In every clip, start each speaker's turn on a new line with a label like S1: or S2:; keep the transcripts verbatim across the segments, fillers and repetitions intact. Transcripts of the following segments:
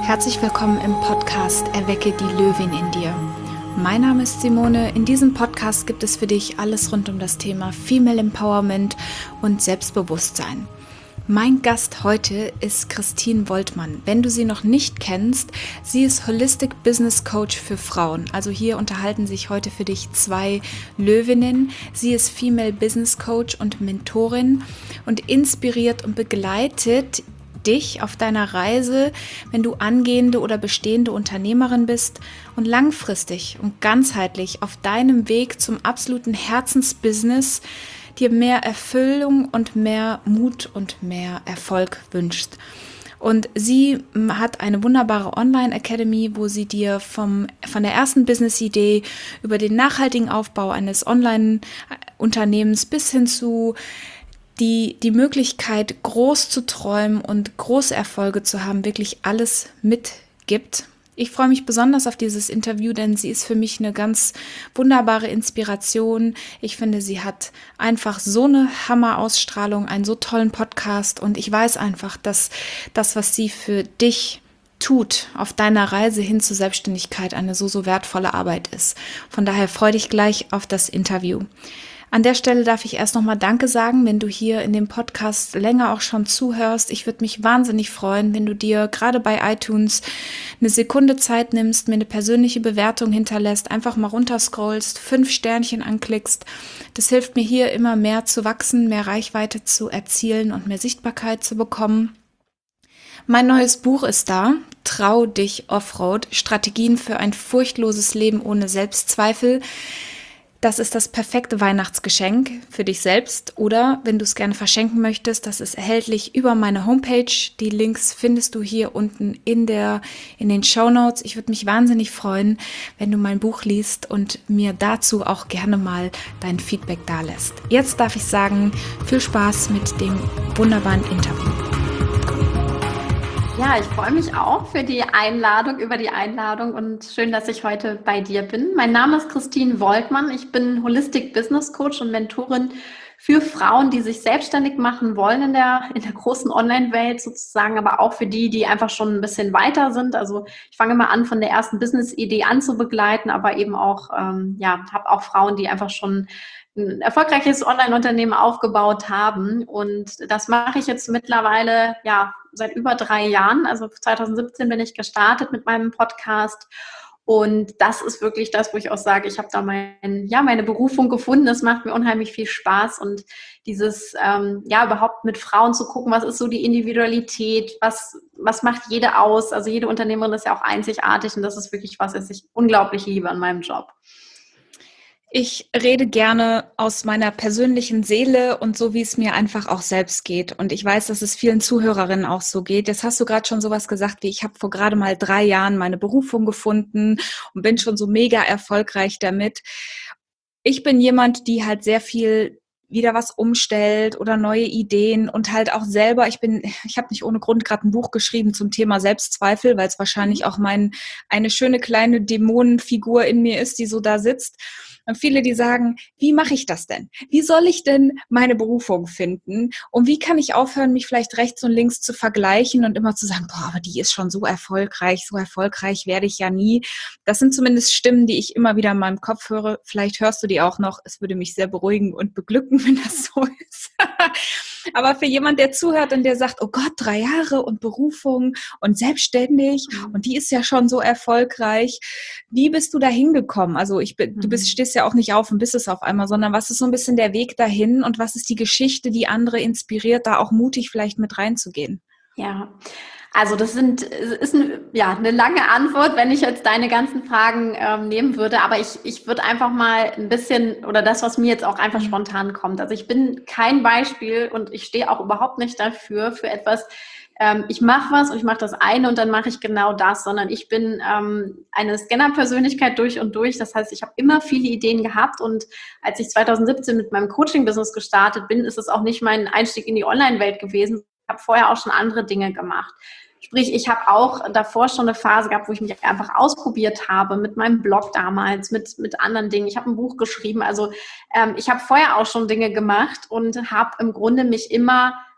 S1: Herzlich willkommen im Podcast Erwecke die Löwin in dir. Mein Name ist Simone. In diesem Podcast gibt es für dich alles rund um das Thema Female Empowerment und Selbstbewusstsein. Mein Gast heute ist Christine Woltmann. Wenn du sie noch nicht kennst, sie ist Holistic Business Coach für Frauen. Also hier unterhalten sich heute für dich zwei Löwinnen. Sie ist Female Business Coach und Mentorin und inspiriert und begleitet dich auf deiner Reise, wenn du angehende oder bestehende Unternehmerin bist und langfristig und ganzheitlich auf deinem Weg zum absoluten Herzensbusiness dir mehr Erfüllung und mehr Mut und mehr Erfolg wünschst. Und sie hat eine wunderbare Online-Academy, wo sie dir vom, von der ersten Business-Idee über den nachhaltigen Aufbau eines Online-Unternehmens bis hin zu die, die Möglichkeit, groß zu träumen und große Erfolge zu haben, wirklich alles mitgibt. Ich freue mich besonders auf dieses Interview, denn sie ist für mich eine ganz wunderbare Inspiration. Ich finde, sie hat einfach so eine Hammer-Ausstrahlung, einen so tollen Podcast und ich weiß einfach, dass das, was sie für dich tut, auf deiner Reise hin zur Selbstständigkeit eine so, so wertvolle Arbeit ist. Von daher freue dich gleich auf das Interview. An der Stelle darf ich erst nochmal Danke sagen, wenn du hier in dem Podcast länger auch schon zuhörst. Ich würde mich wahnsinnig freuen, wenn du dir gerade bei iTunes eine Sekunde Zeit nimmst, mir eine persönliche Bewertung hinterlässt, einfach mal runterscrollst, fünf Sternchen anklickst. Das hilft mir hier immer mehr zu wachsen, mehr Reichweite zu erzielen und mehr Sichtbarkeit zu bekommen. Mein neues Buch ist da, Trau dich Offroad, Strategien für ein furchtloses Leben ohne Selbstzweifel. Das ist das perfekte Weihnachtsgeschenk für dich selbst oder wenn du es gerne verschenken möchtest, das ist erhältlich über meine Homepage. Die Links findest du hier unten in der in den Shownotes. Ich würde mich wahnsinnig freuen, wenn du mein Buch liest und mir dazu auch gerne mal dein Feedback dalässt. Jetzt darf ich sagen, viel Spaß mit dem wunderbaren Interview.
S2: Ja, ich freue mich auch für die Einladung, über die Einladung und schön, dass ich heute bei dir bin. Mein Name ist Christine Woltmann. Ich bin Holistic Business Coach und Mentorin für Frauen, die sich selbstständig machen wollen in der, in der großen Online-Welt sozusagen, aber auch für die, die einfach schon ein bisschen weiter sind. Also ich fange mal an, von der ersten Business-Idee an zu begleiten, aber eben auch, ähm, ja, habe auch Frauen, die einfach schon ein erfolgreiches Online-Unternehmen aufgebaut haben. Und das mache ich jetzt mittlerweile, ja, seit über drei Jahren. Also zwanzig siebzehn bin ich gestartet mit meinem Podcast. Und das ist wirklich das, wo ich auch sage, ich habe da mein, ja, meine Berufung gefunden. Das macht mir unheimlich viel Spaß. Und dieses, ähm, ja, überhaupt mit Frauen zu gucken, was ist so die Individualität, was, was macht jede aus? Also jede Unternehmerin ist ja auch einzigartig. Und das ist wirklich was, was ich unglaublich liebe an meinem Job.
S1: Ich rede gerne aus meiner persönlichen Seele und so, wie es mir einfach auch selbst geht. Und ich weiß, dass es vielen Zuhörerinnen auch so geht. Jetzt hast du gerade schon sowas gesagt, wie ich habe vor gerade mal drei Jahren meine Berufung gefunden und bin schon so mega erfolgreich damit. Ich bin jemand, die halt sehr viel wieder was umstellt oder neue Ideen und halt auch selber, ich bin, ich habe nicht ohne Grund gerade ein Buch geschrieben zum Thema Selbstzweifel, weil es wahrscheinlich auch mein, eine schöne kleine Dämonenfigur in mir ist, die so da sitzt. Und viele, die sagen, wie mache ich das denn? Wie soll ich denn meine Berufung finden? Und wie kann ich aufhören, mich vielleicht rechts und links zu vergleichen und immer zu sagen, boah, aber die ist schon so erfolgreich, so erfolgreich werde ich ja nie. Das sind zumindest Stimmen, die ich immer wieder in meinem Kopf höre. Vielleicht hörst du die auch noch. Es würde mich sehr beruhigen und beglücken, wenn das so ist. Aber für jemand, der zuhört und der sagt, oh Gott, drei Jahre und Berufung und selbstständig und die ist ja schon so erfolgreich. Wie bist du da hingekommen? Also ich bin, du bist, stehst ja auch nicht auf und bist es auf einmal, sondern was ist so ein bisschen der Weg dahin und was ist die Geschichte, die andere inspiriert, da auch mutig vielleicht mit reinzugehen?
S2: Ja, also das sind, ist ein, ja, eine lange Antwort, wenn ich jetzt deine ganzen Fragen ähm, nehmen würde, aber ich, ich würde einfach mal ein bisschen, oder das, was mir jetzt auch einfach spontan kommt. Also ich bin kein Beispiel und ich stehe auch überhaupt nicht dafür, für etwas, ähm, ich mache was und ich mache das eine und dann mache ich genau das, sondern ich bin ähm, eine Scanner-Persönlichkeit durch und durch. Das heißt, ich habe immer viele Ideen gehabt und als ich zwanzig siebzehn mit meinem Coaching-Business gestartet bin, ist es auch nicht mein Einstieg in die Online-Welt gewesen. Ich habe vorher auch schon andere Dinge gemacht. Sprich, ich habe auch davor schon eine Phase gehabt, wo ich mich einfach ausprobiert habe mit meinem Blog damals, mit, mit anderen Dingen. Ich habe ein Buch geschrieben. Also ähm, ich habe vorher auch schon Dinge gemacht und habe im Grunde mich immer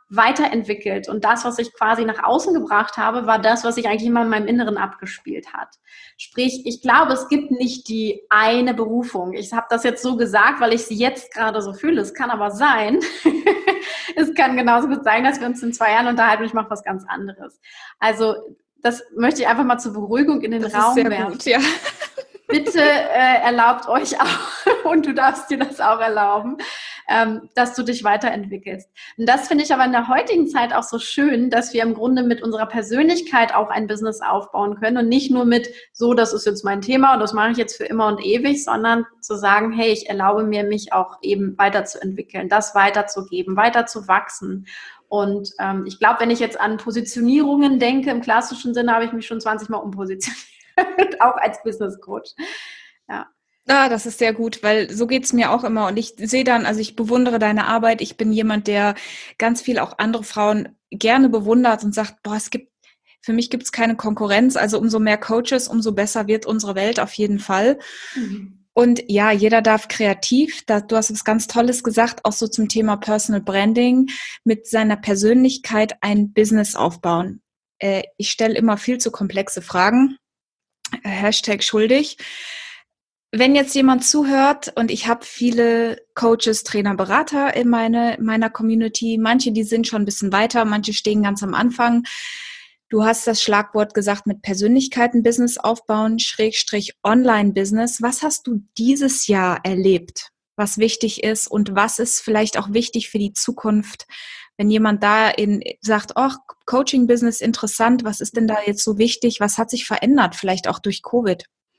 S2: weiterentwickelt. Und das, was ich quasi nach außen gebracht habe, war das, was sich eigentlich immer in meinem Inneren abgespielt hat. Sprich, ich glaube, es gibt nicht die eine Berufung. Ich habe das jetzt so gesagt, weil ich sie jetzt gerade so fühle. Es kann aber sein, es kann genauso gut sein, dass wir uns in zwei Jahren unterhalten und ich mache was ganz anderes. Also das möchte ich einfach mal zur Beruhigung in den
S1: das
S2: Raum
S1: ist sehr
S2: werfen.
S1: Gut, ja.
S2: Bitte äh, erlaubt euch auch, und du darfst dir das auch erlauben, ähm, dass du dich weiterentwickelst. Und das finde ich aber in der heutigen Zeit auch so schön, dass wir im Grunde mit unserer Persönlichkeit auch ein Business aufbauen können und nicht nur mit, so, das ist jetzt mein Thema und das mache ich jetzt für immer und ewig, sondern zu sagen, hey, ich erlaube mir, mich auch eben weiterzuentwickeln, das weiterzugeben, weiter zu wachsen. Und ähm, ich glaube, wenn ich jetzt an Positionierungen denke, im klassischen Sinne habe ich mich schon zwanzig Mal umpositioniert. Auch als Business Coach. Ja.
S1: Ah, das ist sehr gut, weil so geht's mir auch immer. Und ich sehe dann, also ich bewundere deine Arbeit. Ich bin jemand, der ganz viel auch andere Frauen gerne bewundert und sagt, boah, es gibt, für mich gibt's keine Konkurrenz. Also umso mehr Coaches, umso besser wird unsere Welt auf jeden Fall. Mhm. Und ja, jeder darf kreativ, da, du hast was ganz Tolles gesagt, auch so zum Thema Personal Branding, mit seiner Persönlichkeit ein Business aufbauen. Äh, ich stelle immer viel zu komplexe Fragen. Hashtag schuldig. Wenn jetzt jemand zuhört und ich habe viele Coaches, Trainer, Berater in meine, meiner Community, manche, die sind schon ein bisschen weiter, manche stehen ganz am Anfang. Du hast das Schlagwort gesagt mit Persönlichkeiten, Business aufbauen, Schrägstrich Online-Business. Was hast du dieses Jahr erlebt, was wichtig ist und was ist vielleicht auch wichtig für die Zukunft? Wenn jemand da in, sagt, oh, Coaching-Business interessant, was ist denn da jetzt so wichtig? Was hat sich verändert, vielleicht auch durch Covid?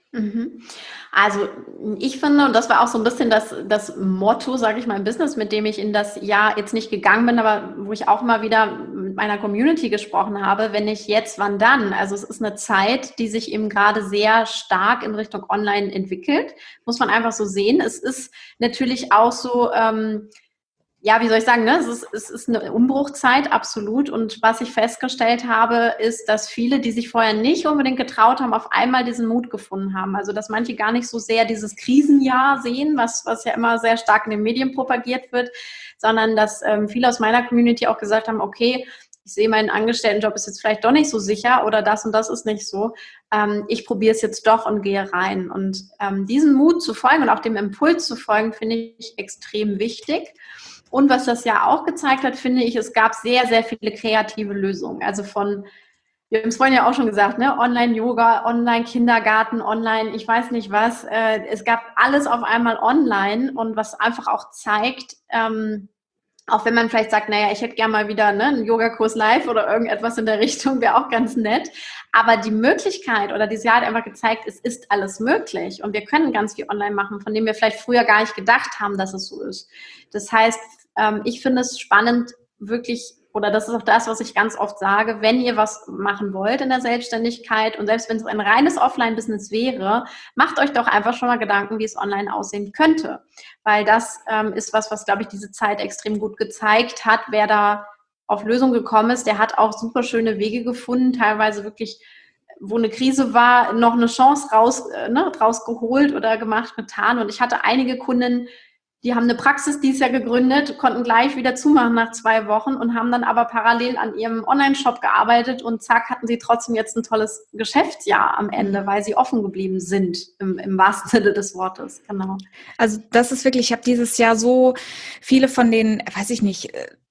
S2: Also ich finde, und das war auch so ein bisschen das, das Motto, sage ich mal, im Business, mit dem ich in das Jahr jetzt nicht gegangen bin, aber wo ich auch mal wieder mit meiner Community gesprochen habe, wenn nicht jetzt, wann dann? Also es ist eine Zeit, die sich eben gerade sehr stark in Richtung Online entwickelt, muss man einfach so sehen. Es ist natürlich auch so, ähm, ja, wie soll ich sagen, ne? Es ist, es ist eine Umbruchzeit, absolut. Und was ich festgestellt habe, ist, dass viele, die sich vorher nicht unbedingt getraut haben, auf einmal diesen Mut gefunden haben. Also, dass manche gar nicht so sehr dieses Krisenjahr sehen, was, was ja immer sehr stark in den Medien propagiert wird, sondern dass ähm, viele aus meiner Community auch gesagt haben, okay, ich sehe, meinen Angestelltenjob ist jetzt vielleicht doch nicht so sicher oder das und das ist nicht so. Ähm, ich probiere es jetzt doch und gehe rein. Und ähm, diesem Mut zu folgen und auch dem Impuls zu folgen, finde ich extrem wichtig. Und was das ja auch gezeigt hat, finde ich, es gab sehr, sehr viele kreative Lösungen. Also von, wir haben es vorhin ja auch schon gesagt, ne? Online-Yoga, Online-Kindergarten, Online, ich weiß nicht was. Äh, es gab alles auf einmal online und was einfach auch zeigt, ähm, auch wenn man vielleicht sagt, naja, ich hätte gerne mal wieder ne, einen Yogakurs live oder irgendetwas in der Richtung, wäre auch ganz nett. Aber die Möglichkeit oder dieses Jahr hat einfach gezeigt, es ist alles möglich. Und wir können ganz viel online machen, von dem wir vielleicht früher gar nicht gedacht haben, dass es so ist. Das heißt, ähm, ich finde es spannend, wirklich, oder das ist auch das, was ich ganz oft sage, wenn ihr was machen wollt in der Selbstständigkeit und selbst wenn es ein reines Offline-Business wäre, macht euch doch einfach schon mal Gedanken, wie es online aussehen könnte. Weil das ähm, ist was, was, glaube ich, diese Zeit extrem gut gezeigt hat. Wer da auf Lösungen gekommen ist, der hat auch super schöne Wege gefunden, teilweise wirklich, wo eine Krise war, noch eine Chance raus, äh, ne, rausgeholt oder gemacht, getan. Und ich hatte einige Kunden, die haben eine Praxis dieses Jahr gegründet, konnten gleich wieder zumachen nach zwei Wochen und haben dann aber parallel an ihrem Online-Shop gearbeitet und zack, hatten sie trotzdem jetzt ein tolles Geschäftsjahr am Ende, weil sie offen geblieben sind, im, im wahrsten Sinne des Wortes. Genau.
S1: Also das ist wirklich, ich habe dieses Jahr so viele von den, weiß ich nicht,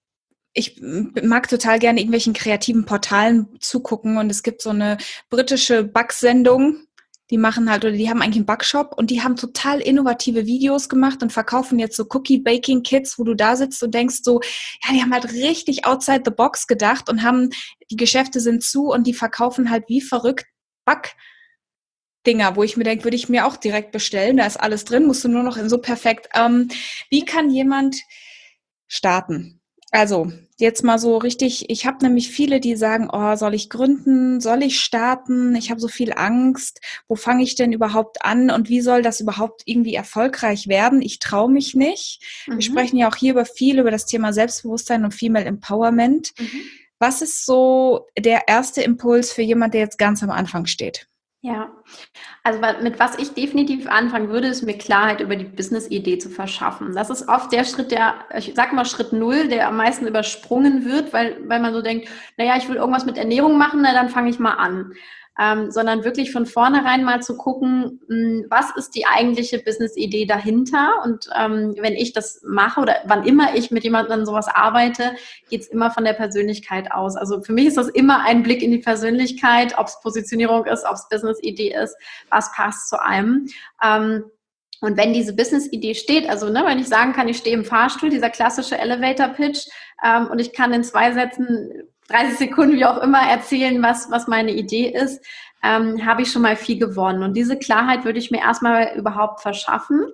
S1: ich mag total gerne irgendwelchen kreativen Portalen zugucken und es gibt so eine britische Backsendung, die machen halt, oder die haben eigentlich einen Backshop und die haben total innovative Videos gemacht und verkaufen jetzt so Cookie-Baking-Kits, wo du da sitzt und denkst so, ja, die haben halt richtig outside the box gedacht und haben, die Geschäfte sind zu und die verkaufen halt wie verrückt Backdinger, wo ich mir denke, würde ich mir auch direkt bestellen, da ist alles drin, musst du nur noch in so perfekt. Ähm, wie kann jemand starten? Also, jetzt mal so richtig, ich habe nämlich viele, die sagen, oh, soll ich gründen, soll ich starten, ich habe so viel Angst, wo fange ich denn überhaupt an und wie soll das überhaupt irgendwie erfolgreich werden? Ich traue mich nicht. Mhm. Wir sprechen ja auch hier über viel, über das Thema Selbstbewusstsein und Female Empowerment. Mhm. Was ist so der erste Impuls für jemand, der jetzt ganz am Anfang steht?
S2: Ja, also mit was ich definitiv anfangen würde, ist mir Klarheit über die Business-Idee zu verschaffen. Das ist oft der Schritt, der, ich sag mal Schritt null, der am meisten übersprungen wird, weil, weil man so denkt, naja, ich will irgendwas mit Ernährung machen, na dann fange ich mal an. Ähm, sondern wirklich von vornherein mal zu gucken, mh, was ist die eigentliche Business-Idee dahinter? Und ähm, wenn ich das mache oder wann immer ich mit jemandem an sowas arbeite, geht es immer von der Persönlichkeit aus. Also für mich ist das immer ein Blick in die Persönlichkeit, ob es Positionierung ist, ob es Business-Idee ist, was passt zu einem. Ähm, und wenn diese Business-Idee steht, also ne, wenn ich sagen kann, ich stehe im Fahrstuhl, dieser klassische Elevator-Pitch, ähm, und ich kann in zwei Sätzen, dreißig Sekunden, wie auch immer, erzählen, was, was meine Idee ist, ähm, habe ich schon mal viel gewonnen. Und diese Klarheit würde ich mir erstmal überhaupt verschaffen.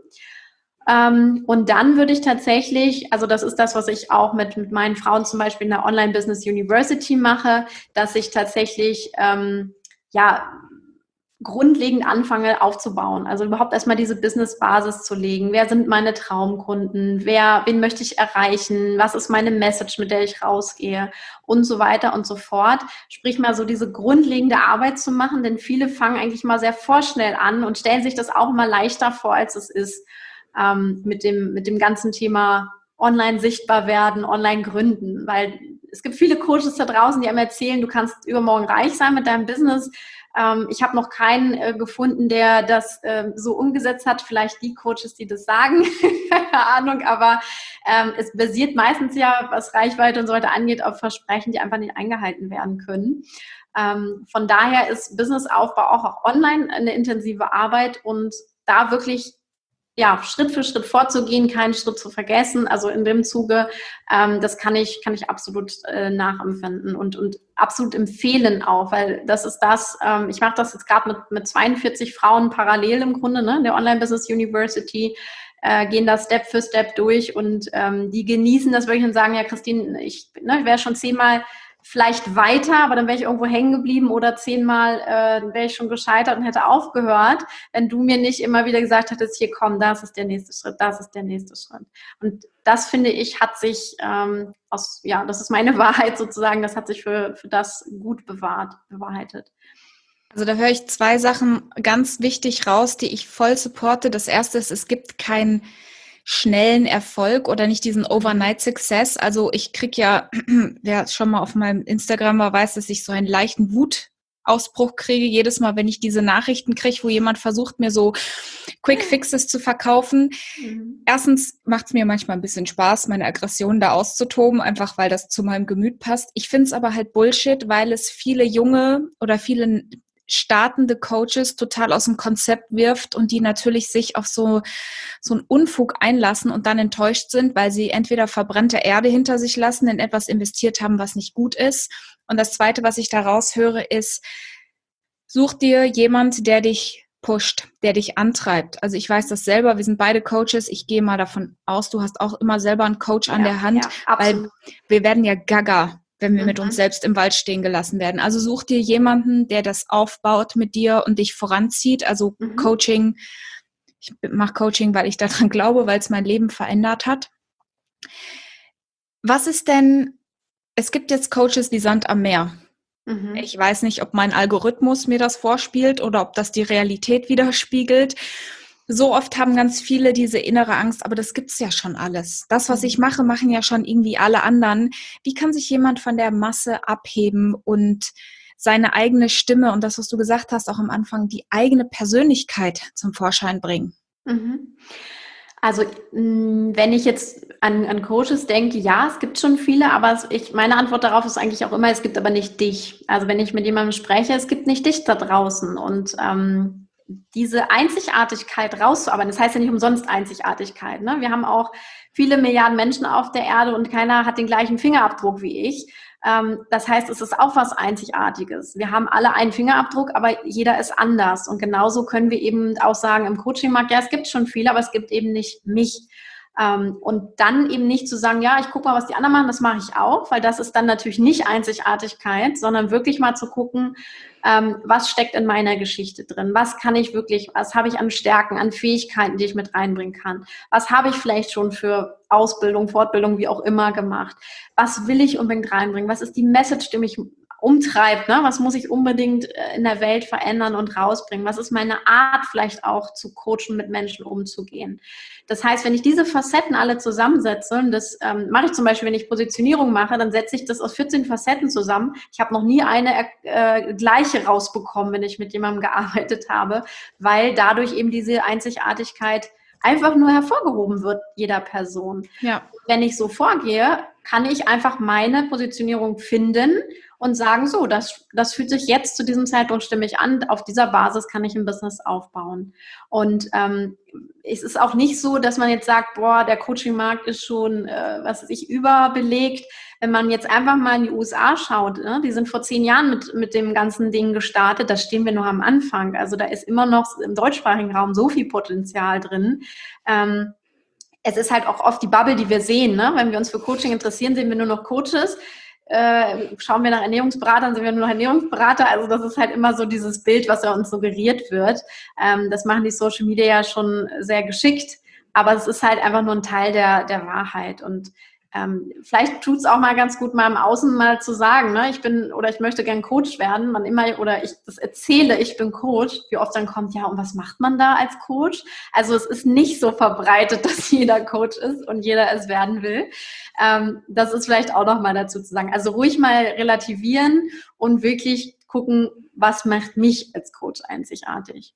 S2: Ähm, und dann würde ich tatsächlich, also das ist das, was ich auch mit, mit meinen Frauen zum Beispiel in der Online Business University mache, dass ich tatsächlich, ähm, ja, grundlegend anfange aufzubauen. Also überhaupt erstmal diese Business-Basis zu legen. Wer sind meine Traumkunden? Wer, wen möchte ich erreichen? Was ist meine Message, mit der ich rausgehe? Und so weiter und so fort. Sprich mal so diese grundlegende Arbeit zu machen, denn viele fangen eigentlich mal sehr vorschnell an und stellen sich das auch mal leichter vor, als es ist, ähm, mit dem, mit dem ganzen Thema online sichtbar werden, online gründen. Weil es gibt viele Coaches da draußen, die einem erzählen, du kannst übermorgen reich sein mit deinem Business. Ähm, ich habe noch keinen äh, gefunden, der das äh, so umgesetzt hat. Vielleicht die Coaches, die das sagen, keine Ahnung, aber ähm, es basiert meistens ja, was Reichweite und so weiter angeht, auf Versprechen, die einfach nicht eingehalten werden können. Ähm, von daher ist Businessaufbau auch, auch online eine intensive Arbeit und da wirklich ja, Schritt für Schritt vorzugehen, keinen Schritt zu vergessen. Also in dem Zuge, ähm, das kann ich, kann ich absolut äh, nachempfinden und, und absolut empfehlen auch, weil das ist das, ähm, ich mache das jetzt gerade mit, mit zweiundvierzig Frauen parallel im Grunde, ne, der Online Business University, äh, gehen da Step für Step durch und ähm, die genießen das wirklich und sagen, ja Christine, ich, ne, ich wäre schon zehnmal vielleicht weiter, aber dann wäre ich irgendwo hängen geblieben oder zehnmal äh, wäre ich schon gescheitert und hätte aufgehört, wenn du mir nicht immer wieder gesagt hättest, hier komm, das ist der nächste Schritt, das ist der nächste Schritt. Und das, finde ich, hat sich, ähm, aus, ja, das ist meine Wahrheit sozusagen, das hat sich für, für das gut bewahrt, bewahrheitet.
S1: Also da höre ich zwei Sachen ganz wichtig raus, die ich voll supporte. Das erste ist, es gibt keinen schnellen Erfolg oder nicht diesen Overnight Success. Also ich kriege ja, wer schon mal auf meinem Instagram war, weiß, dass ich so einen leichten Wutausbruch kriege, jedes Mal, wenn ich diese Nachrichten kriege, wo jemand versucht, mir so Quick Fixes zu verkaufen. Mhm. Erstens macht es mir manchmal ein bisschen Spaß, meine Aggression da auszutoben, einfach weil das zu meinem Gemüt passt. Ich finde es aber halt Bullshit, weil es viele junge oder viele startende Coaches total aus dem Konzept wirft und die natürlich sich auf so, so einen Unfug einlassen und dann enttäuscht sind, weil sie entweder verbrannte Erde hinter sich lassen, in etwas investiert haben, was nicht gut ist. Und das Zweite, was ich da raushöre, ist, such dir jemand, der dich pusht, der dich antreibt. Also ich weiß das selber, wir sind beide Coaches, ich gehe mal davon aus, du hast auch immer selber einen Coach an ja, der Hand, ja, weil wir werden ja gaga, wenn wir mhm. mit uns selbst im Wald stehen gelassen werden. Also such dir jemanden, der das aufbaut mit dir und dich voranzieht. Also mhm. Coaching, ich mache Coaching, weil ich daran glaube, weil es mein Leben verändert hat. Was ist denn, es gibt jetzt Coaches wie Sand am Meer. Mhm. Ich weiß nicht, ob mein Algorithmus mir das vorspielt oder ob das die Realität widerspiegelt. So oft haben ganz viele diese innere Angst, aber das gibt's ja schon alles. Das, was ich mache, machen ja schon irgendwie alle anderen. Wie kann sich jemand von der Masse abheben und seine eigene Stimme und das, was du gesagt hast, auch am Anfang, die eigene Persönlichkeit zum Vorschein bringen?
S2: Mhm. Also wenn ich jetzt an, an Coaches denke, ja, es gibt schon viele, aber ich, meine Antwort darauf ist eigentlich auch immer, es gibt aber nicht dich. Also wenn ich mit jemandem spreche, es gibt nicht dich da draußen und ähm, diese Einzigartigkeit rauszuarbeiten, das heißt ja nicht umsonst Einzigartigkeit, ne? Wir haben auch viele Milliarden Menschen auf der Erde und keiner hat den gleichen Fingerabdruck wie ich. Ähm, das heißt, es ist auch was Einzigartiges. Wir haben alle einen Fingerabdruck, aber jeder ist anders. Und genauso können wir eben auch sagen im Coaching-Markt, ja, es gibt schon viele, aber es gibt eben nicht mich. Ähm, und dann eben nicht zu sagen, ja, ich gucke mal, was die anderen machen, das mache ich auch, weil das ist dann natürlich nicht Einzigartigkeit, sondern wirklich mal zu gucken, ähm, was steckt in meiner Geschichte drin, was kann ich wirklich, was habe ich an Stärken, an Fähigkeiten, die ich mit reinbringen kann, was habe ich vielleicht schon für Ausbildung, Fortbildung, wie auch immer gemacht, was will ich unbedingt reinbringen, was ist die Message, die mich umtreibt, ne? Was muss ich unbedingt in der Welt verändern und rausbringen? Was ist meine Art vielleicht auch zu coachen, mit Menschen umzugehen? Das heißt, wenn ich diese Facetten alle zusammensetze, und das ähm, mache ich zum Beispiel, wenn ich Positionierung mache, dann setze ich das aus vierzehn Facetten zusammen. Ich habe noch nie eine äh, gleiche rausbekommen, wenn ich mit jemandem gearbeitet habe, weil dadurch eben diese Einzigartigkeit einfach nur hervorgehoben wird, jeder Person.
S1: Ja.
S2: Wenn ich so vorgehe, kann ich einfach meine Positionierung finden und sagen, so, das, das fühlt sich jetzt zu diesem Zeitpunkt stimmig an. Auf dieser Basis kann ich ein Business aufbauen. Und ähm, es ist auch nicht so, dass man jetzt sagt, boah, der Coaching-Markt ist schon, äh, was weiß ich, überbelegt. Wenn man jetzt einfach mal in die U S A schaut, ne, die sind vor zehn Jahren mit, mit dem ganzen Ding gestartet, da stehen wir noch am Anfang. Also da ist immer noch im deutschsprachigen Raum so viel Potenzial drin. Ähm, es ist halt auch oft die Bubble, die wir sehen. Ne? Wenn wir uns für Coaching interessieren, sehen wir nur noch Coaches. Äh, schauen wir nach Ernährungsberatern, sind wir nur noch Ernährungsberater. Also das ist halt immer so dieses Bild, was ja uns suggeriert wird. Ähm, das machen die Social Media ja schon sehr geschickt, aber es ist halt einfach nur ein Teil der, der Wahrheit. Und ähm, vielleicht tut es auch mal ganz gut, mal im Außen mal zu sagen, ne, ich bin oder ich möchte gern Coach werden, man immer oder ich das erzähle, ich bin Coach, wie oft dann kommt, ja, und was macht man da als Coach? Also es ist nicht so verbreitet, dass jeder Coach ist und jeder es werden will. Ähm, das ist vielleicht auch noch mal dazu zu sagen. Also ruhig mal relativieren und wirklich gucken, was macht mich als Coach einzigartig.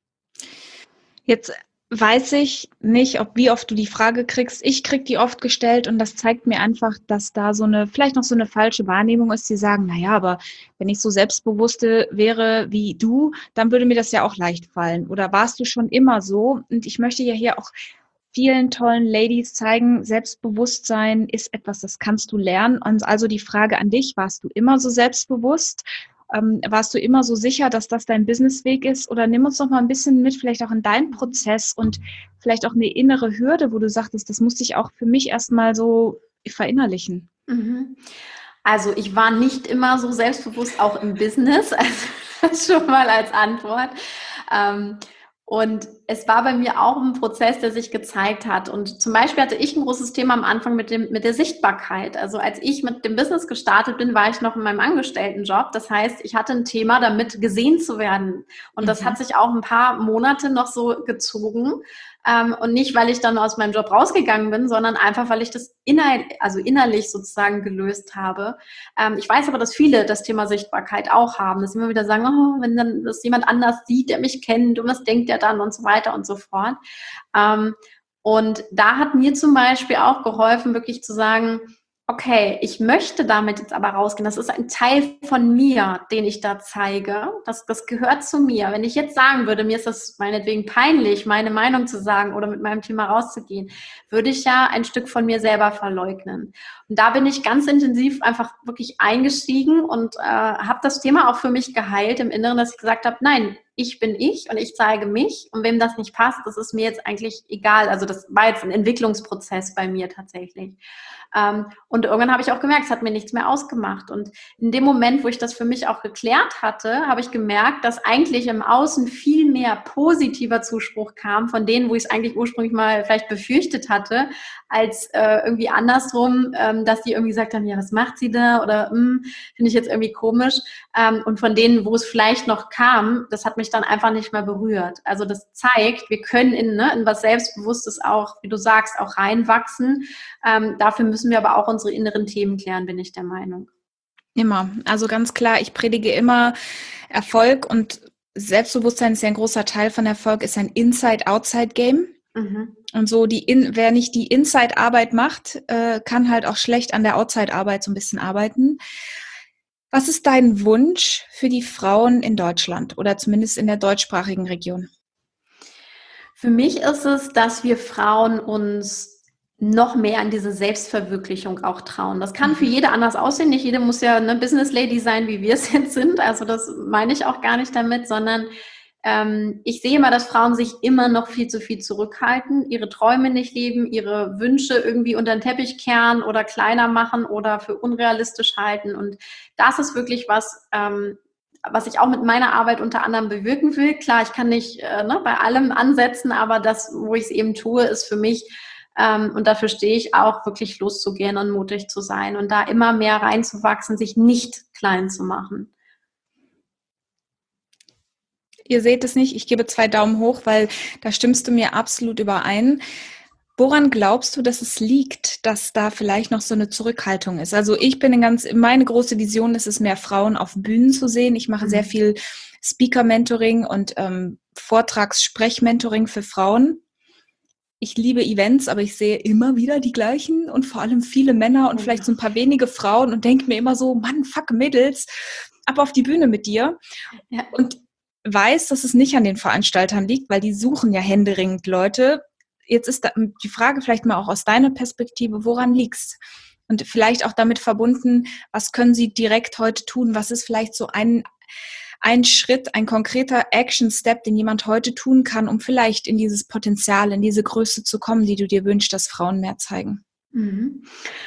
S1: Jetzt weiß ich nicht, ob wie oft du die Frage kriegst. Ich krieg die oft gestellt und das zeigt mir einfach, dass da so eine, vielleicht noch so eine falsche Wahrnehmung ist. Die sagen, naja, aber wenn ich so selbstbewusste wäre wie du, dann würde mir das ja auch leicht fallen. Oder warst du schon immer so? Und ich möchte ja hier auch vielen tollen Ladies zeigen, Selbstbewusstsein ist etwas, das kannst du lernen. Und also die Frage an dich, warst du immer so selbstbewusst? Ähm, warst du immer so sicher, dass das dein Businessweg ist? Oder nimm uns noch mal ein bisschen mit, vielleicht auch in deinen Prozess und vielleicht auch eine innere Hürde, wo du sagtest, das musste ich auch für mich erstmal so verinnerlichen.
S2: Mhm. Also ich war nicht immer so selbstbewusst, auch im Business, also das schon mal als Antwort. Ähm, Und es war bei mir auch ein Prozess, der sich gezeigt hat. Und zum Beispiel hatte ich ein großes Thema am Anfang mit dem, mit der Sichtbarkeit. Also als ich mit dem Business gestartet bin, war ich noch in meinem Angestelltenjob. Das heißt, ich hatte ein Thema damit, gesehen zu werden. Und das
S1: Mhm.
S2: hat sich auch ein paar Monate noch so gezogen. Ähm, und nicht, weil ich dann aus meinem Job rausgegangen bin, sondern einfach, weil ich das inner, also innerlich sozusagen gelöst habe. Ähm, ich weiß aber, dass viele das Thema Sichtbarkeit auch haben, dass sie immer wieder sagen, oh, wenn dann das jemand anders sieht, der mich kennt und was denkt der dann und so weiter und so fort. Ähm, und da hat mir zum Beispiel auch geholfen, wirklich zu sagen, okay, ich möchte damit jetzt aber rausgehen. Das ist ein Teil von mir, den ich da zeige. Das, das gehört zu mir. Wenn ich jetzt sagen würde, mir ist das meinetwegen peinlich, meine Meinung zu sagen oder mit meinem Thema rauszugehen, würde ich ja ein Stück von mir selber verleugnen. Und da bin ich ganz intensiv einfach wirklich eingestiegen und äh, habe das Thema auch für mich geheilt im Inneren, dass ich gesagt habe, nein, ich bin ich und ich zeige mich. Und wem das nicht passt, das ist mir jetzt eigentlich egal. Also das war jetzt ein Entwicklungsprozess bei mir tatsächlich. Ähm, und irgendwann habe ich auch gemerkt, es hat mir nichts mehr ausgemacht. Und in dem Moment, wo ich das für mich auch geklärt hatte, habe ich gemerkt, dass eigentlich im Außen viel mehr positiver Zuspruch kam von denen, wo ich es eigentlich ursprünglich mal vielleicht befürchtet hatte, als äh, irgendwie andersrum, ähm, dass die irgendwie gesagt haben, ja, was macht sie da? Oder finde ich jetzt irgendwie komisch. Ähm, und von denen, wo es vielleicht noch kam, das hat mich dann einfach nicht mehr berührt. Also das zeigt, wir können in, ne, in was Selbstbewusstes auch, wie du sagst, auch reinwachsen. Ähm, dafür müssen wir aber auch unsere inneren Themen klären, bin ich der Meinung.
S1: Immer. Also ganz klar, ich predige immer Erfolg und Selbstbewusstsein ist ja ein großer Teil von Erfolg, ist ein Inside-Outside-Game.
S2: Mhm.
S1: Und so, die in, wer nicht die Inside-Arbeit macht, äh, kann halt auch schlecht an der Outside-Arbeit so ein bisschen arbeiten. Was ist dein Wunsch für die Frauen in Deutschland oder zumindest in der deutschsprachigen Region?
S2: Für mich ist es, dass wir Frauen uns noch mehr an diese Selbstverwirklichung auch trauen. Das kann für jede anders aussehen. Nicht jede muss ja eine Business Lady sein, wie wir es jetzt sind. Also das meine ich auch gar nicht damit, sondern ähm, ich sehe immer, dass Frauen sich immer noch viel zu viel zurückhalten, ihre Träume nicht leben, ihre Wünsche irgendwie unter den Teppich kehren oder kleiner machen oder für unrealistisch halten. Und das ist wirklich was, ähm, was ich auch mit meiner Arbeit unter anderem bewirken will. Klar, ich kann nicht äh, ne, bei allem ansetzen, aber das, wo ich es eben tue, ist für mich Ähm, und dafür stehe ich auch, wirklich loszugehen und mutig zu sein und da immer mehr reinzuwachsen, sich nicht klein zu machen.
S1: Ihr seht es nicht, ich gebe zwei Daumen hoch, weil da stimmst du mir absolut überein. Woran glaubst du, dass es liegt, dass da vielleicht noch so eine Zurückhaltung ist? Also ich bin in ganz, meine große Vision ist es, mehr Frauen auf Bühnen zu sehen. Ich mache sehr viel Speaker-Mentoring und ähm, Vortrags-Sprech-Mentoring für Frauen. Ich liebe Events, aber ich sehe immer wieder die gleichen und vor allem viele Männer und vielleicht so ein paar wenige Frauen und denke mir immer so, Mann, fuck Mädels, ab auf die Bühne mit dir.
S2: Ja.
S1: Und weiß, dass es nicht an den Veranstaltern liegt, weil die suchen ja händeringend Leute. Jetzt ist da die Frage vielleicht mal auch aus deiner Perspektive, woran liegt's? Und vielleicht auch damit verbunden, was können sie direkt heute tun? Was ist vielleicht so ein, ein Schritt, ein konkreter Action-Step, den jemand heute tun kann, um vielleicht in dieses Potenzial, in diese Größe zu kommen, die du dir wünschst, dass Frauen mehr zeigen?
S2: Mhm.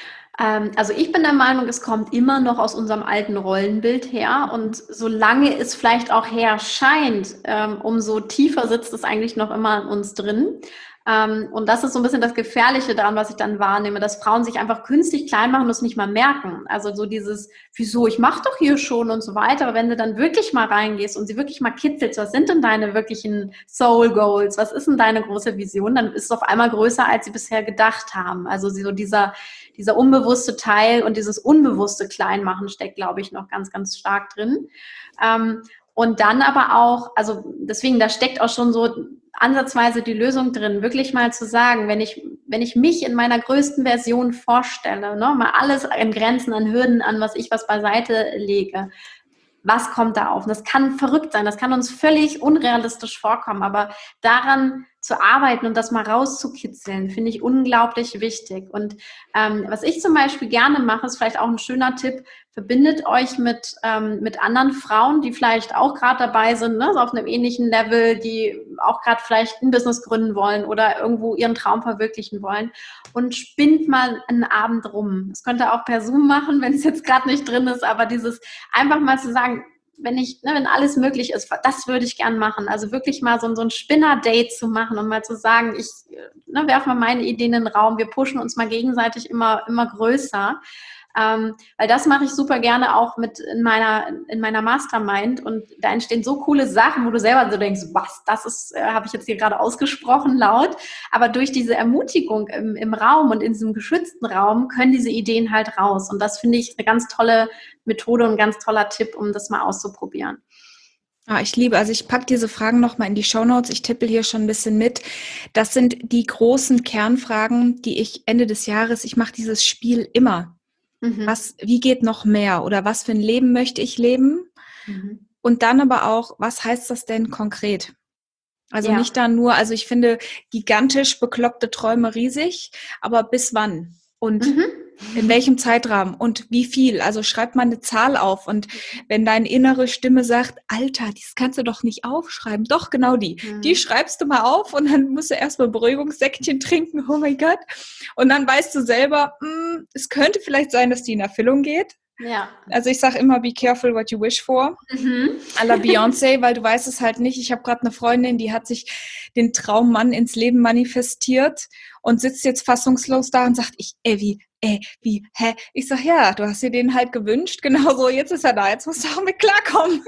S2: Also ich bin der Meinung, es kommt immer noch aus unserem alten Rollenbild her und solange es vielleicht auch her scheint, ähm, umso tiefer sitzt es eigentlich noch immer in uns drin. Ähm, und das ist so ein bisschen das Gefährliche daran, was ich dann wahrnehme, dass Frauen sich einfach künstlich klein machen und es nicht mal merken. Also so dieses, wieso, ich mache doch hier schon und so weiter. Aber wenn du dann wirklich mal reingehst und sie wirklich mal kitzelst, was sind denn deine wirklichen Soul Goals? Was ist denn deine große Vision? Dann ist es auf einmal größer, als sie bisher gedacht haben. Also so dieser Dieser unbewusste Teil und dieses unbewusste Kleinmachen steckt, glaube ich, noch ganz, ganz stark drin. Ähm, und dann aber auch, also deswegen, da steckt auch schon so ansatzweise die Lösung drin, wirklich mal zu sagen, wenn ich, wenn ich mich in meiner größten Version vorstelle, ne, mal alles an Grenzen, an Hürden, an was ich was beiseite lege, was kommt da auf? Und das kann verrückt sein, das kann uns völlig unrealistisch vorkommen, aber daran zu arbeiten und das mal rauszukitzeln, finde ich unglaublich wichtig. Und ähm, was ich zum Beispiel gerne mache, ist vielleicht auch ein schöner Tipp, verbindet euch mit, ähm, mit anderen Frauen, die vielleicht auch gerade dabei sind, ne, so auf einem ähnlichen Level, die auch gerade vielleicht ein Business gründen wollen oder irgendwo ihren Traum verwirklichen wollen und spinnt mal einen Abend rum. Das könnt ihr auch per Zoom machen, wenn es jetzt gerade nicht drin ist, aber dieses einfach mal zu sagen, wenn ich, ne, wenn alles möglich ist, das würde ich gern machen. Also wirklich mal so, so ein Spinner-Date zu machen und mal zu sagen, ich ne, werfe mal meine Ideen in den Raum, wir pushen uns mal gegenseitig immer, immer größer. Ähm, weil das mache ich super gerne auch mit in meiner, in meiner Mastermind und da entstehen so coole Sachen, wo du selber so denkst, was, das ist, äh, habe ich jetzt hier gerade ausgesprochen laut, aber durch diese Ermutigung im, im Raum und in diesem geschützten Raum können diese Ideen halt raus und das finde ich eine ganz tolle Methode und ein ganz toller Tipp, um das mal auszuprobieren.
S1: Ah, ich liebe, also ich packe diese Fragen nochmal in die Shownotes, ich tippel hier schon ein bisschen mit. Das sind die großen Kernfragen, die ich Ende des Jahres, ich mache dieses Spiel immer. Mhm. Was, wie geht noch mehr oder was für ein Leben möchte ich leben? Mhm. Und dann aber auch, was heißt das denn konkret? Also ja. Nicht da nur, also ich finde gigantisch bekloppte Träume riesig, aber bis wann? Und mhm. in welchem Zeitrahmen und wie viel? Also schreib mal eine Zahl auf und wenn deine innere Stimme sagt, Alter, das kannst du doch nicht aufschreiben, doch genau die, mhm. die schreibst du mal auf und dann musst du erstmal Beruhigungssäckchen trinken, oh mein Gott. Und dann weißt du selber, mh, es könnte vielleicht sein, dass die in Erfüllung geht.
S2: Ja.
S1: Also ich sage immer, be careful what you wish for, mhm. à la Beyoncé, weil du weißt es halt nicht. Ich habe gerade eine Freundin, die hat sich den Traummann ins Leben manifestiert und sitzt jetzt fassungslos da und sagt, ich, ey, wie, ey, wie, hä? Ich sag, ja, du hast dir den halt gewünscht, genau so, jetzt ist er da, jetzt musst du auch mit klarkommen.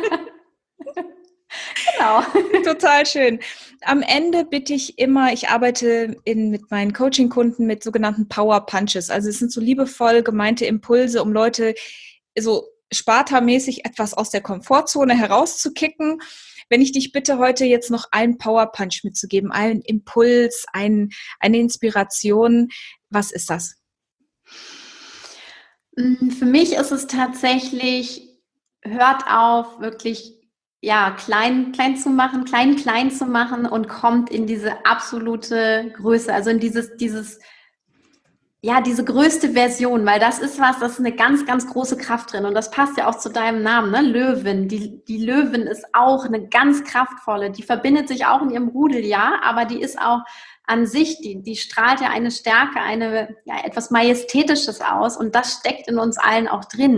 S1: Genau. Total schön. Am Ende bitte ich immer, ich arbeite in, mit meinen Coaching-Kunden mit sogenannten Power Punches. Also es sind so liebevoll gemeinte Impulse, um Leute so spartamäßig etwas aus der Komfortzone herauszukicken. Wenn ich dich bitte, heute jetzt noch einen Power Punch mitzugeben, einen Impuls, ein, eine Inspiration, was ist das?
S2: Für mich ist es tatsächlich, hört auf, wirklich ja, klein, klein zu machen, klein, klein zu machen und kommt in diese absolute Größe, also in dieses, dieses, ja, diese größte Version, weil das ist was, das ist eine ganz, ganz große Kraft drin und das passt ja auch zu deinem Namen, ne, Löwin. Die, die Löwin ist auch eine ganz kraftvolle, die verbindet sich auch in ihrem Rudel, ja, aber die ist auch an sich, die, die strahlt ja eine Stärke, eine, ja, etwas Majestätisches aus und das steckt in uns allen auch drin.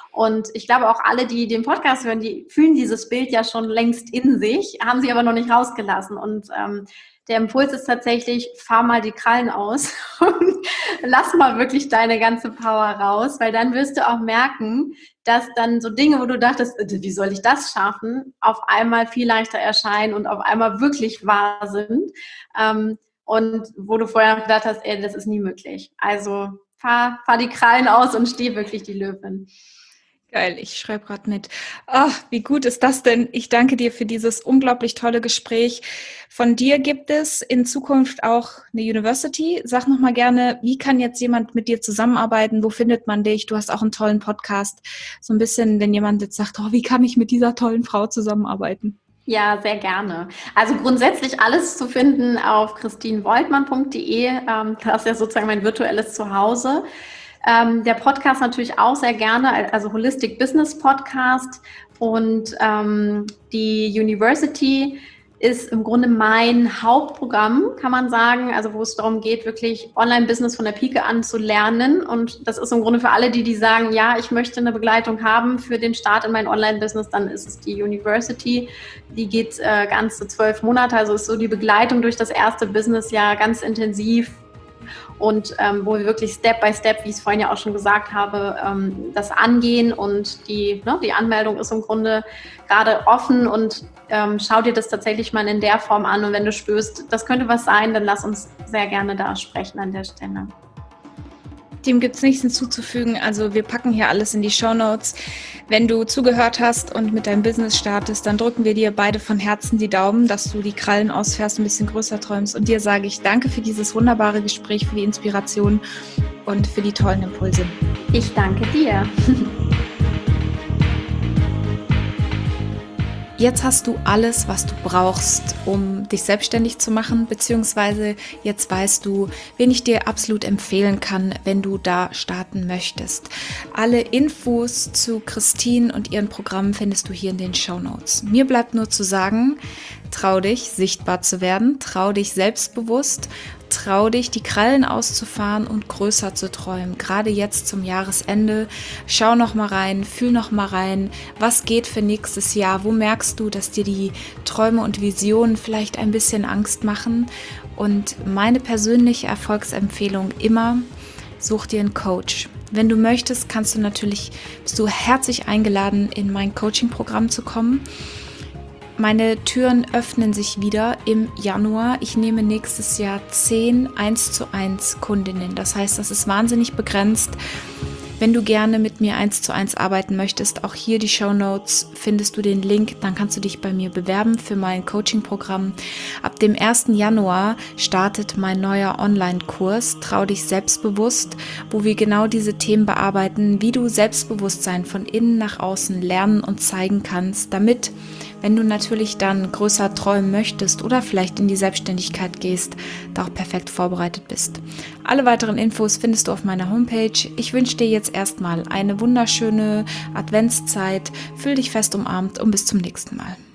S2: Und ich glaube auch alle, die den Podcast hören, die fühlen dieses Bild ja schon längst in sich, haben sie aber noch nicht rausgelassen. Und ähm, der Impuls ist tatsächlich, fahr mal die Krallen aus und lass mal wirklich deine ganze Power raus, weil dann wirst du auch merken, dass dann so Dinge, wo du dachtest, wie soll ich das schaffen, auf einmal viel leichter erscheinen und auf einmal wirklich wahr sind. Ähm, und wo du vorher gedacht hast, ey, das ist nie möglich. Also fahr, fahr die Krallen aus und steh wirklich die Löwin.
S1: Geil, ich schreibe gerade mit. Ach, wie gut ist das denn? Ich danke dir für dieses unglaublich tolle Gespräch. Von dir gibt es in Zukunft auch eine University. Sag noch mal gerne, wie kann jetzt jemand mit dir zusammenarbeiten? Wo findet man dich? Du hast auch einen tollen Podcast. So ein bisschen, wenn jemand jetzt sagt, oh, wie kann ich mit dieser tollen Frau zusammenarbeiten?
S2: Ja, sehr gerne. Also grundsätzlich alles zu finden auf christine woltmann punkt de. Ähm, das ist ja sozusagen mein virtuelles Zuhause. Ähm, der Podcast natürlich auch sehr gerne, also Holistic Business Podcast, und ähm, die University ist im Grunde mein Hauptprogramm, kann man sagen, also wo es darum geht, wirklich Online-Business von der Pike an zu lernen. Und das ist im Grunde für alle, die, die sagen, ja, ich möchte eine Begleitung haben für den Start in mein Online-Business, dann ist es die University. Die geht äh, ganze zwölf Monate, also ist so die Begleitung durch das erste Businessjahr ganz intensiv. Und ähm, wo wir wirklich Step by Step, wie ich es vorhin ja auch schon gesagt habe, ähm, das angehen, und die, ne, die Anmeldung ist im Grunde gerade offen, und ähm, schau dir das tatsächlich mal in der Form an, und wenn du spürst, das könnte was sein, dann lass uns sehr gerne da sprechen an der Stelle.
S1: Dem gibt es nichts hinzuzufügen. Also wir packen hier alles in die Shownotes. Wenn du zugehört hast und mit deinem Business startest, dann drücken wir dir beide von Herzen die Daumen, dass du die Krallen ausfährst, ein bisschen größer träumst. Und dir sage ich danke für dieses wunderbare Gespräch, für die Inspiration und für die tollen Impulse.
S2: Ich danke dir.
S1: Jetzt hast du alles, was du brauchst, um dich selbstständig zu machen, beziehungsweise jetzt weißt du, wen ich dir absolut empfehlen kann, wenn du da starten möchtest. Alle Infos zu Christine und ihren Programmen findest du hier in den Shownotes. Mir bleibt nur zu sagen, trau dich, sichtbar zu werden, trau dich selbstbewusst, trau dich, die Krallen auszufahren und größer zu träumen. Gerade jetzt zum Jahresende, schau noch mal rein, fühl noch mal rein, was geht für nächstes Jahr, wo merkst du, dass dir die Träume und Visionen vielleicht ein bisschen Angst machen. Und meine persönliche Erfolgsempfehlung immer, such dir einen Coach. Wenn du möchtest, kannst du natürlich, bist du herzlich eingeladen, in mein Coaching-Programm zu kommen. Meine Türen öffnen sich wieder im Januar. Ich nehme nächstes Jahr zehn eins zu eins Kundinnen. Das heißt, das ist wahnsinnig begrenzt. Wenn du gerne mit mir eins zu eins arbeiten möchtest, auch hier die Shownotes, findest du den Link, dann kannst du dich bei mir bewerben für mein Coaching-Programm. Ab dem ersten Januar startet mein neuer Online-Kurs Trau dich selbstbewusst, wo wir genau diese Themen bearbeiten, wie du Selbstbewusstsein von innen nach außen lernen und zeigen kannst, damit, wenn du natürlich dann größer träumen möchtest oder vielleicht in die Selbstständigkeit gehst, da auch perfekt vorbereitet bist. Alle weiteren Infos findest du auf meiner Homepage. Ich wünsche dir jetzt erstmal eine wunderschöne Adventszeit. Fühl dich fest umarmt und bis zum nächsten Mal.